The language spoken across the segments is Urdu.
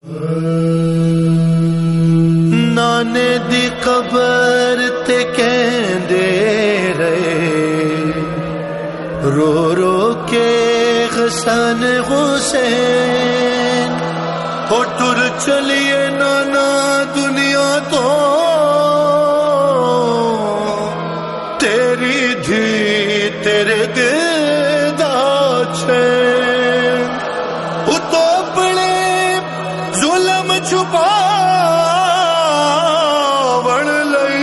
نانے دی قبر تے کہندے رہے رو رو کے حسن حسین او ٹر چلیے نانا دنیا تو تیری دھی تیرے دل دا چین اتو پڑے ظلم چھپا بڑ لئی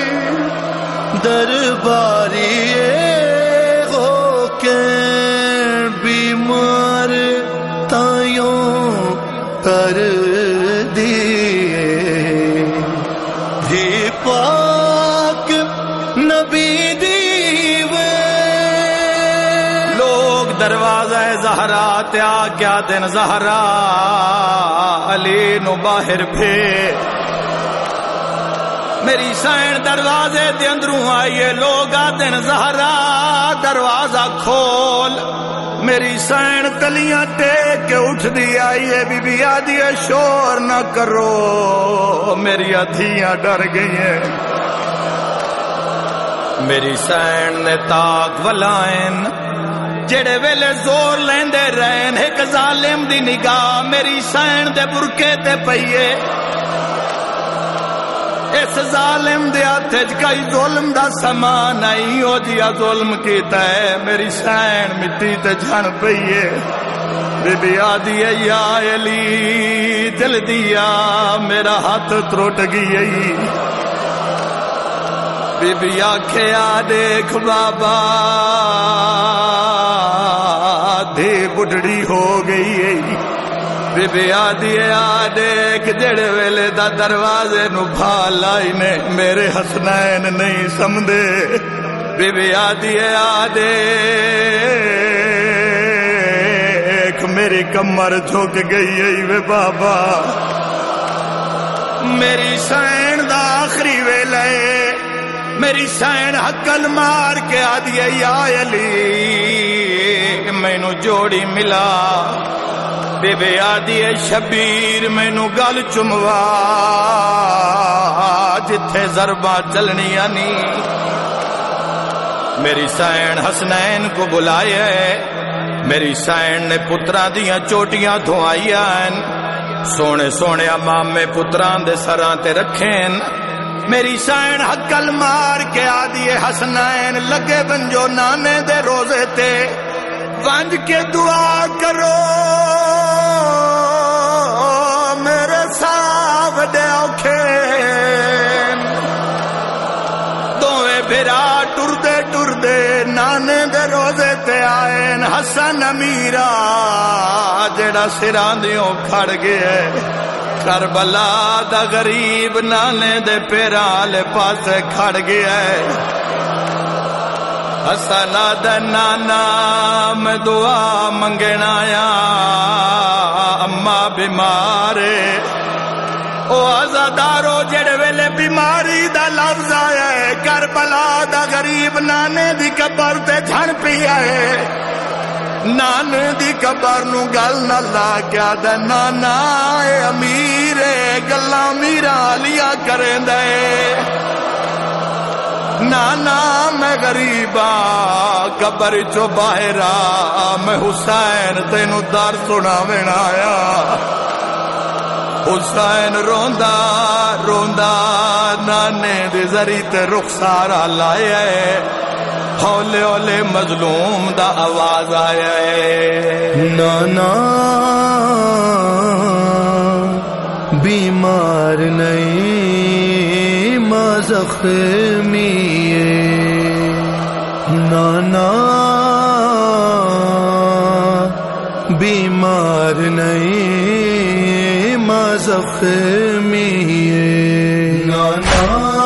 درباری ہو کے بیمار تائیوں کر دیے بھی پاک نبی دیوے لوگ دروازہ زہرا تیا کیا دن زہرا علی نو باہر پھیر میری سین دروازے دے اندروں آئیے لوگ دن زہرا دروازہ کھول میری سین تلیاں ٹیک کے اٹھ دی آئیے بی بی آدھی شور نہ کرو میری ادھیاں ڈر گئی ہیں میری سین نے تاک ولائن جڑے ویلے زور لیندے رہن ایک ظالم دی نگاہ میری سین دے برکے تے پئیے اس ظالم دے ہاتھ کئی ظلم دا سامان نہیں ہو جیا ظلم کیتا ہے میری سین مٹی تے جھن پئیے بی بی آدھی یا علی دل دیا میرا ہاتھ تروٹ گئی بی بی آکھیا دیکھ بابا دھی بڈڑی ہو گئی بی بی آدھی دیکھ جڑے ویلے دا دروازے نو بھال لائی نے میرے حسنین نہیں سمدے بی بی آدھی دیکھ میری کمر جھک گئی وے بابا میری سین دا آخری ویلے میری سین حقل مار کے آدھی یا علی مینو جوڑی ملا بی بی آدھی شبیر مینو گل چموا جتھے ضرباں چلنی آنی میری سین حسنین کو بلایا ہے میری سین نے پتراں دیاں چوٹیاں دھوائیاں سونے سونے مامے پتراں دے سراں تے رکھیں میری سین حقل مار کے آدھی حسنین لگے بنجو نانے دے روزے تے ونج کے دعا کرو میرے صاحب دے اوکھے دوویں بھرا ٹردے ٹردے نانے دے روزے تے آئین حسن امیرا جڑا سراں دیوں کھڑ گئے کربلا دا غریب نانے دے پیراں والے پاسے کھڑ گیا حسن دا نانا میں دعا منگنا آیا اما بیمار او عزادارو جڑے ویلے بیماری دا لفظ آیا ہے کربلا دا غریب نانے دی قبر تے جھن پی آئے نانے دی قبر نو گل نہ لا کیا دے نانا اے امیر گلاں میرا لیا کریں دے نانا میں غریبا قبر چو باہر میں حسین تینو در سناویں آیا حسین روندا روندا نانے دے ذری تے رخسارا لایا ہے ہولے ہولے مظلوم دا آواز آیا ہے نانا بیمار نہیں ماں زخمی ہے نانا بیمار نہیں ماں زخمی ہے نانا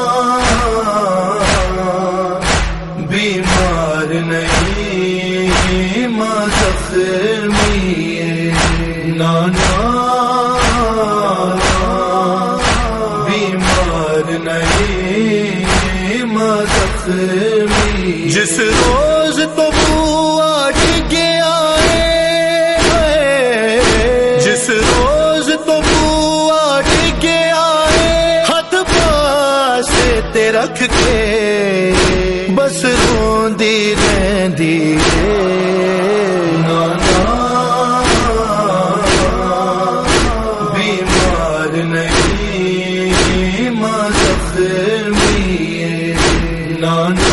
بیمار نہیں ماں زخمی ہے نانا بیمار نہیں ماں زخمی جس روز تو بوا گیا ہے جس روز تو بوا رکھ کے بس روندی رہندی نانا بیمار نہیں ماں زخمی نانا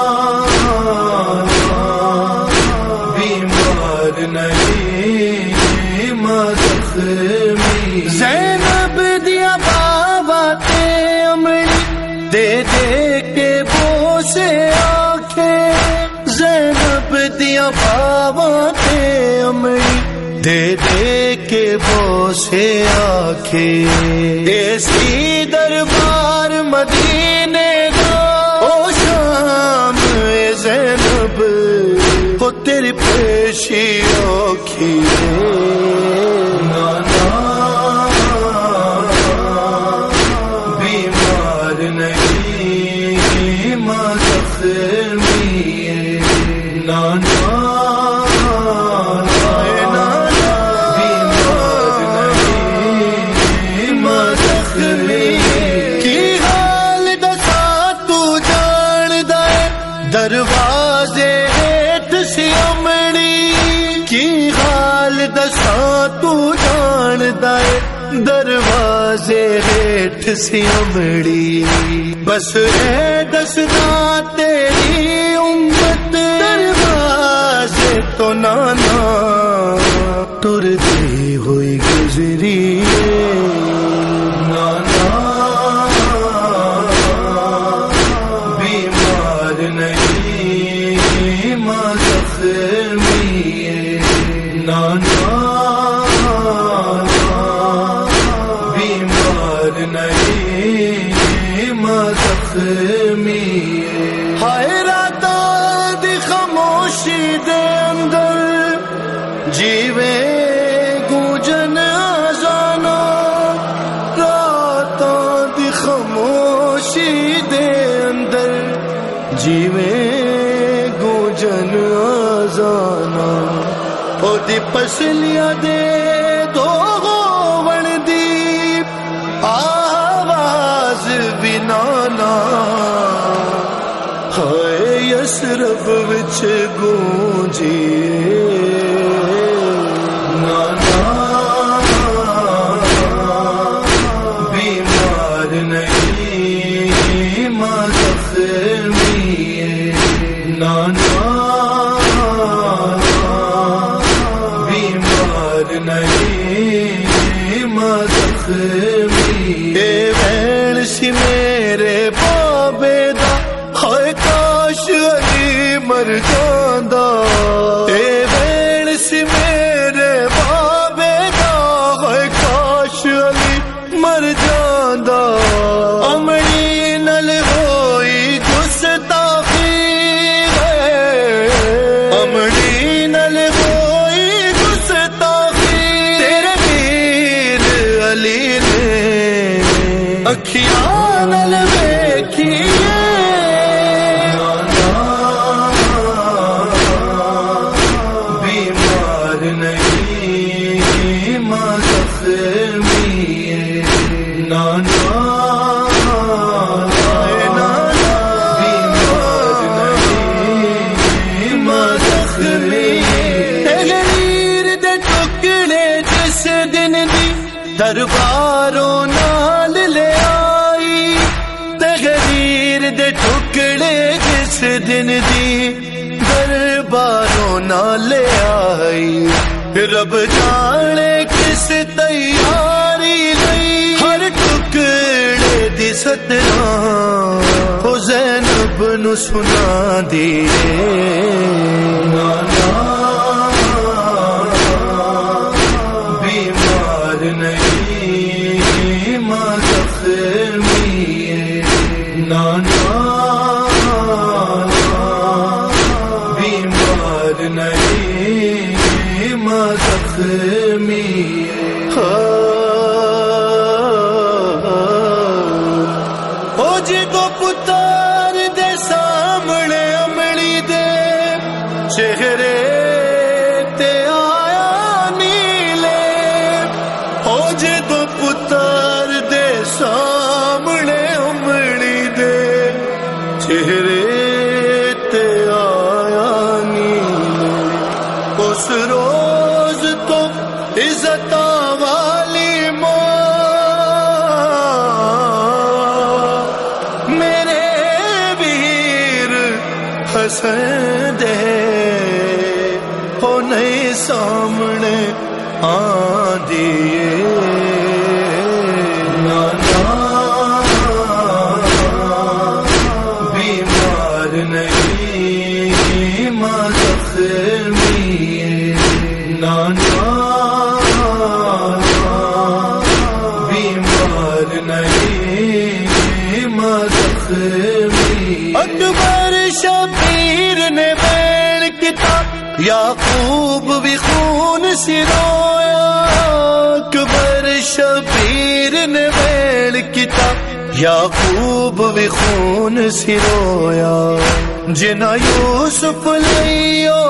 بیمار نہیں ماں زخمی زینب دیا بابا تے امڑی دے دے کے بوسے آنکھیں زینب دیا بابا تے امڑی دے دے کے بوسے آنکھیں ایسی دربار مدینے دا او شام اے زینب ہو تیری پیشی اوکھی نانا بیمار نہیں ماں زخمی نانا دروازے ہیٹ سی امڑی کی حال دساں تو جاندا ہے دروازے ہیٹ سی امڑی بس ہے دسدا تیری امت دروازے تو نانا ٹردی ہوئی گزری نانا بیمار نہیں ماں زخمی نانا بیمار نہیں ماں زخمی ہائے راتاں دی خاموشی دے اندر جیوے گونجن اذاناں راتاں دی خاموشی دے اندر جیویں گونجن اذاناں او دی پسلیاں دے دو گون دی آواز بھی نانا ہائے یسرف وچ گونجی نانا بیمار نہیں ماں زخمی نانا بیمار نہیں ماں زخمی اے بہن سی میرے بابے دا ہائے کاش علی مر جاندا اے بہن سی میرے بابے دا ہائے کاش علی مر جاندا امڑی نل ہوئی گستاخی امڑی نل ہوئی گستاخی تیرے پیر علی نے اکھیاں نل ویکھی بیمار نہیں ماں زخمی نانا درباروں نال لے آئی تحریر دے ٹکڑے جس دن دی درباروں نال لے آئی رب جانے کس تیاری لئی ہر ٹکڑے دی ستنا او زینب نو سنا دی نانا نہیں ماں زخمی نانا بیمار نہیں ماں زخمی او جی کو پتر دے سامنے امڑی دے چہرے تے آیا نیلے او جی کو پتر دے سامنے امڑی دے روز تو عزت والی ماں میرے ویر حسن دے ہو نہیں سامنے آندیے نانا بیمار نہیں ماں زخمی نانا بیمار نہیں ماں زخمی اکبر شبیر نے بیل کتاب یعقوب بھی خون سے رویا اکبر شبیر نے بیل کتاب یعقوب بھی خون سے رویا جنا یوسف لیو